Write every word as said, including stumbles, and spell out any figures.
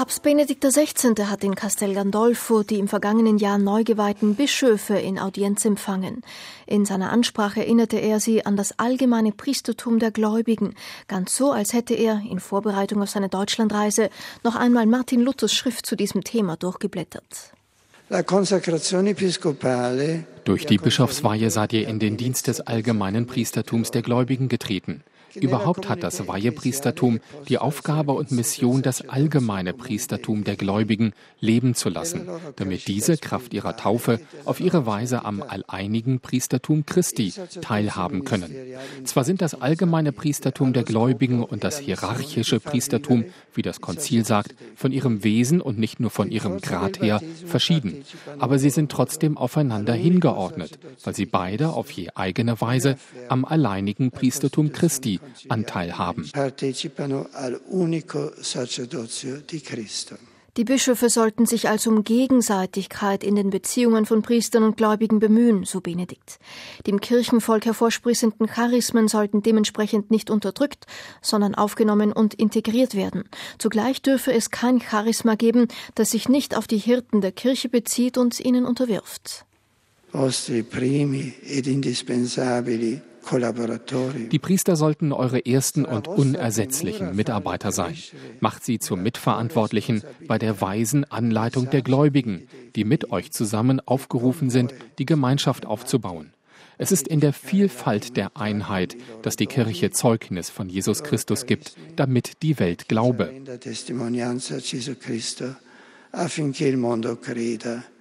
Papst Benedikt der Sechzehnte hat in Castel Gandolfo die im vergangenen Jahr neu geweihten Bischöfe in Audienz empfangen. In seiner Ansprache erinnerte er sie an das allgemeine Priestertum der Gläubigen, ganz so, als hätte er in Vorbereitung auf seine Deutschlandreise noch einmal Martin Luthers Schrift zu diesem Thema durchgeblättert. Durch die Bischofsweihe seid ihr in den Dienst des allgemeinen Priestertums der Gläubigen getreten. Überhaupt hat das Weihepriestertum die Aufgabe und Mission, das allgemeine Priestertum der Gläubigen leben zu lassen, damit diese Kraft ihrer Taufe auf ihre Weise am alleinigen Priestertum Christi teilhaben können. Zwar sind das allgemeine Priestertum der Gläubigen und das hierarchische Priestertum, wie das Konzil sagt, von ihrem Wesen und nicht nur von ihrem Grad her verschieden, aber sie sind trotzdem aufeinander hingeordnet, weil sie beide auf je eigene Weise am alleinigen Priestertum Christi Anteil haben. Die Bischöfe sollten sich also um Gegenseitigkeit in den Beziehungen von Priestern und Gläubigen bemühen, so Benedikt. Die im Kirchenvolk hervorsprießenden Charismen sollten dementsprechend nicht unterdrückt, sondern aufgenommen und integriert werden. Zugleich dürfe es kein Charisma geben, das sich nicht auf die Hirten der Kirche bezieht und ihnen unterwirft. Vostri primi ed indispensabili. Die Priester sollten eure ersten und unersetzlichen Mitarbeiter sein. Macht sie zu Mitverantwortlichen bei der weisen Anleitung der Gläubigen, die mit euch zusammen aufgerufen sind, die Gemeinschaft aufzubauen. Es ist in der Vielfalt der Einheit, dass die Kirche Zeugnis von Jesus Christus gibt, damit die Welt glaube. Affinché il mondo creda